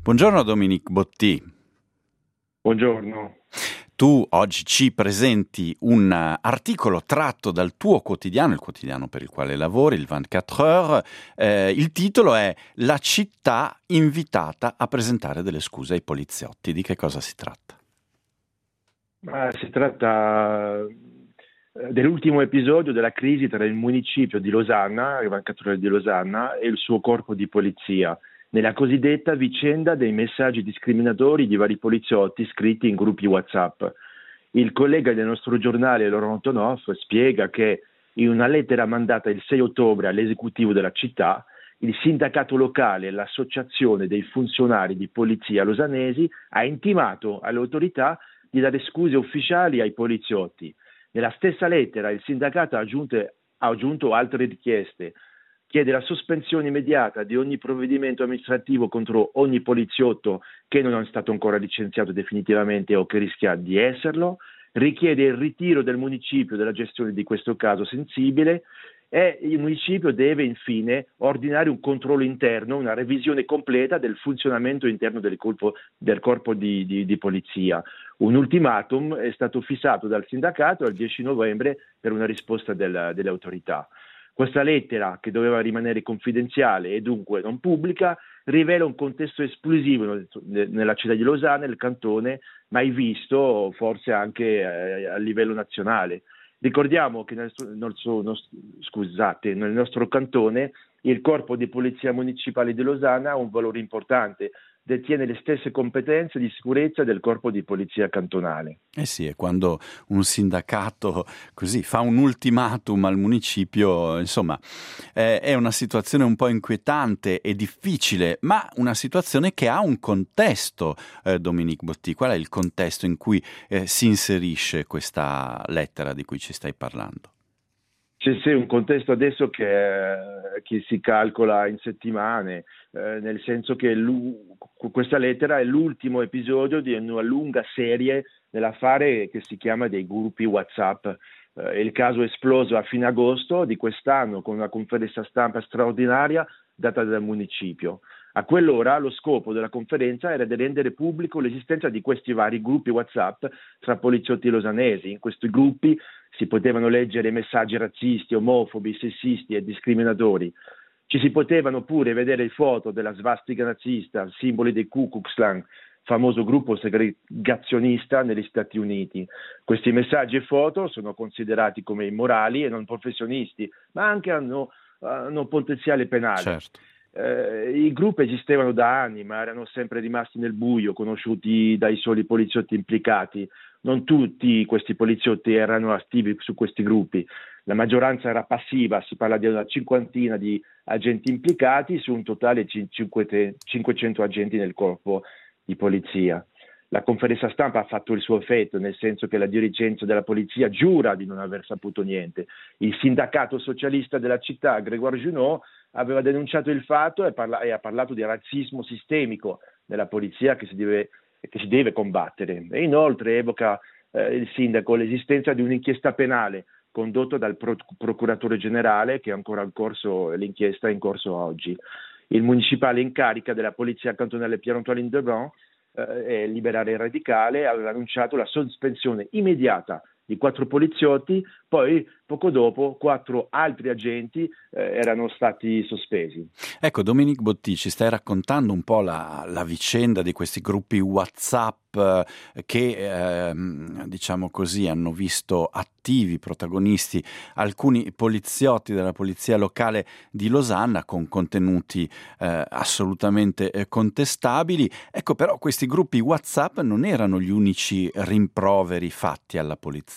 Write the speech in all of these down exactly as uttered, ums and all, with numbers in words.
Buongiorno Dominique Botti. Buongiorno. Tu oggi ci presenti un articolo tratto dal tuo quotidiano, il quotidiano per il quale lavori, il ventiquattro Heures. Eh, il titolo è La città invitata a presentare delle scuse ai poliziotti. Di che cosa si tratta? Ma si tratta dell'ultimo episodio della crisi tra il municipio di Losanna, il ventiquattro Heures di Losanna, e il suo corpo di polizia, nella cosiddetta vicenda dei messaggi discriminatori di vari poliziotti scritti in gruppi WhatsApp. Il collega del nostro giornale, Laurent Antonoff, spiega che in una lettera mandata il sei ottobre all'esecutivo della città, il sindacato locale e l'associazione dei funzionari di polizia losanesi ha intimato alle autorità di dare scuse ufficiali ai poliziotti. Nella stessa lettera il sindacato ha aggiunto, ha aggiunto altre richieste. Chiede la sospensione immediata di ogni provvedimento amministrativo contro ogni poliziotto che non è stato ancora licenziato definitivamente o che rischia di esserlo, richiede il ritiro del municipio dalla gestione di questo caso sensibile e il municipio deve infine ordinare un controllo interno, una revisione completa del funzionamento interno del corpo, del corpo di, di, di polizia. Un ultimatum è stato fissato dal sindacato al dieci novembre per una risposta del, delle autorità. Questa lettera, che doveva rimanere confidenziale e dunque non pubblica, rivela un contesto esplosivo nella città di Losanna, nel cantone, mai visto forse anche a livello nazionale. Ricordiamo che nel nostro, nostro, scusate, nel nostro cantone il corpo di polizia municipale di Losanna ha un valore importante, detiene le stesse competenze di sicurezza del corpo di polizia cantonale. Eh sì, è quando un sindacato così fa un ultimatum al municipio, insomma, eh, è una situazione un po' inquietante e difficile, ma una situazione che ha un contesto, eh, Dominique Botti. Qual è il contesto in cui eh, si inserisce questa lettera di cui ci stai parlando? C'è sì, un contesto adesso che, che si calcola in settimane, eh, nel senso che questa lettera è l'ultimo episodio di una lunga serie nell'affare che si chiama dei gruppi WhatsApp. Eh, il caso è esploso a fine agosto di quest'anno con una conferenza stampa straordinaria data dal municipio. A quell'ora lo scopo della conferenza era di rendere pubblico l'esistenza di questi vari gruppi WhatsApp tra poliziotti losanesi. In questi gruppi si potevano leggere messaggi razzisti, omofobi, sessisti e discriminatori. Ci si potevano pure vedere foto della svastica nazista, simboli dei Ku Klux Klan, famoso gruppo segregazionista negli Stati Uniti. Questi messaggi e foto sono considerati come immorali e non professionisti, ma anche hanno, hanno potenziale penale. Certo. Eh, I gruppi esistevano da anni, ma erano sempre rimasti nel buio, conosciuti dai soli poliziotti implicati. Non tutti questi poliziotti erano attivi su questi gruppi, la maggioranza era passiva, si parla di una cinquantina di agenti implicati su un totale di cinquecento agenti nel corpo di polizia. La conferenza stampa ha fatto il suo effetto, nel senso che la dirigenza della polizia giura di non aver saputo niente. Il sindacato socialista della città, Grégoire Junot, aveva denunciato il fatto e, parla- e ha parlato di razzismo sistemico nella polizia che si deve, che si deve combattere. E inoltre evoca eh, il sindaco l'esistenza di un'inchiesta penale condotta dal pro- procuratore generale, che è ancora in corso, l'inchiesta è in corso oggi. Il municipale in carica della polizia cantonale Pierre-Antoine Lebrun e Liberare il Radicale aveva annunciato la sospensione immediata di quattro poliziotti, poi poco dopo quattro altri agenti eh, erano stati sospesi. Ecco, Dominique Botti, ci stai raccontando un po' la, la vicenda di questi gruppi WhatsApp eh, che, eh, diciamo così, hanno visto attivi protagonisti alcuni poliziotti della polizia locale di Losanna con contenuti eh, assolutamente eh, contestabili. Ecco, però questi gruppi WhatsApp non erano gli unici rimproveri fatti alla polizia.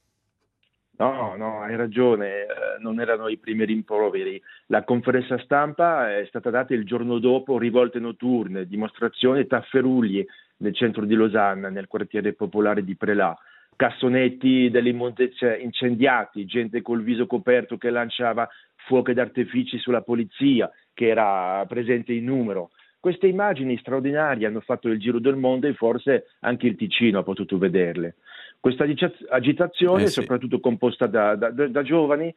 No, no, hai ragione, eh, non erano i primi rimproveri. La conferenza stampa è stata data il giorno dopo, rivolte notturne, dimostrazioni e tafferugli nel centro di Losanna, nel quartiere popolare di Prelà. Cassonetti delle immondezze incendiati, gente col viso coperto che lanciava fuochi d'artifici sulla polizia, che era presente in numero. Queste immagini straordinarie hanno fatto il giro del mondo e forse anche il Ticino ha potuto vederle. Questa agitazione, eh sì. soprattutto composta da, da, da giovani,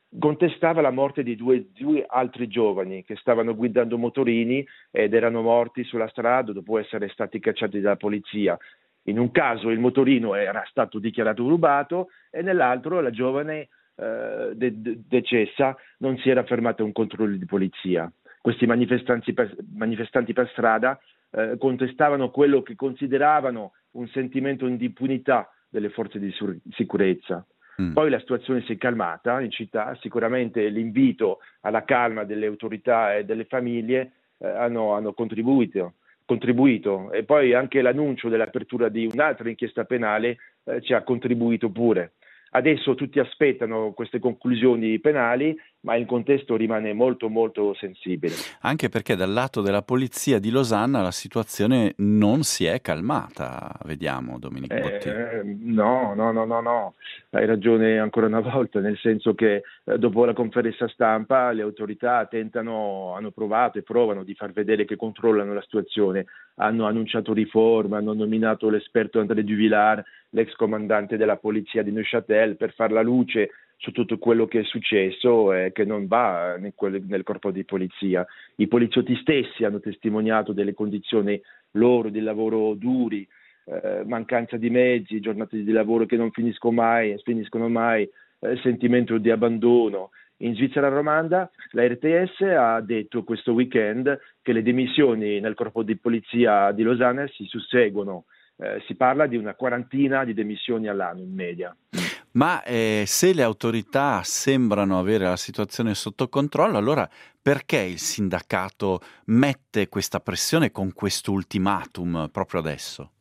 contestava la morte di due, due altri giovani che stavano guidando motorini ed erano morti sulla strada dopo essere stati cacciati dalla polizia. In un caso il motorino era stato dichiarato rubato e nell'altro la giovane eh, de- de- decessa non si era fermata a un controllo di polizia. Questi manifestanti per, manifestanti per strada eh, contestavano quello che consideravano un sentimento di impunità delle forze di sur- sicurezza. Mm. Poi la situazione si è calmata in città, sicuramente l'invito alla calma delle autorità e delle famiglie eh, hanno, hanno contribuito, contribuito e poi anche l'annuncio dell'apertura di un'altra inchiesta penale eh, ci ha contribuito pure. Adesso tutti aspettano queste conclusioni penali, ma il contesto rimane molto molto sensibile. Anche perché dal lato della polizia di Losanna la situazione non si è calmata, vediamo, Dominique Botti. Eh, no, no, no, no, no, hai ragione ancora una volta, nel senso che eh, dopo la conferenza stampa le autorità tentano, hanno provato e provano di far vedere che controllano la situazione, hanno annunciato riforme, hanno nominato l'esperto André Duvillard, l'ex comandante della polizia di Neuchâtel, per far la luce su tutto quello che è successo e che non va nel, nel corpo di polizia. I poliziotti stessi hanno testimoniato delle condizioni loro di lavoro duri, eh, mancanza di mezzi, giornate di lavoro che non finiscono mai, finiscono mai, eh, sentimento di abbandono. In Svizzera romanda la R T S ha detto questo weekend che le dimissioni nel corpo di polizia di Losanna si susseguono. Eh, si parla di una quarantina di demissioni all'anno in media. Ma eh, se le autorità sembrano avere la situazione sotto controllo, allora perché il sindacato mette questa pressione con questo ultimatum proprio adesso?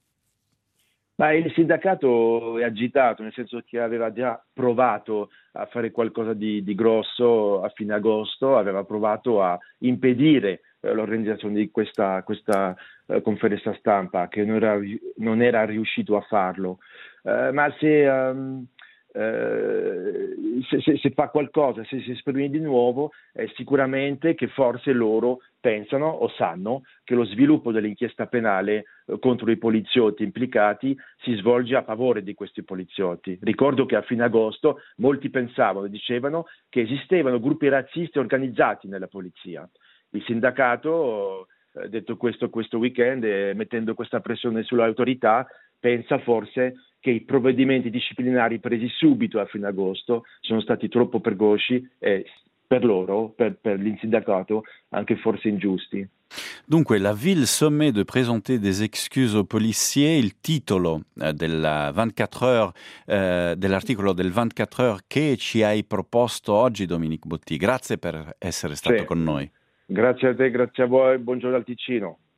Ma il sindacato è agitato, nel senso che aveva già provato a fare qualcosa di, di grosso a fine agosto, aveva provato a impedire eh, l'organizzazione di questa, questa eh, conferenza stampa, che non era, non era riuscito a farlo. Eh, ma se... Um, Eh, se, se, se fa qualcosa, se si esprime di nuovo, è sicuramente che forse loro pensano o sanno che lo sviluppo dell'inchiesta penale eh, contro i poliziotti implicati si svolge a favore di questi poliziotti. Ricordo che a fine agosto molti pensavano e dicevano che esistevano gruppi razzisti organizzati nella polizia. Il sindacato, eh, detto questo questo weekend, eh, mettendo questa pressione sulle autorità, pensa forse che i provvedimenti disciplinari presi subito a fine agosto sono stati troppo precoci e per loro, per, per l'insindacato, anche forse ingiusti. Dunque, la ville sommet de présenter des excuses aux policiers, il titolo eh, della ventiquattro heures, eh, dell'articolo del ventiquattro heures che ci hai proposto oggi, Dominique Botti. Grazie per essere stato sì. con noi. Grazie a te, grazie a voi, buongiorno al Ticino.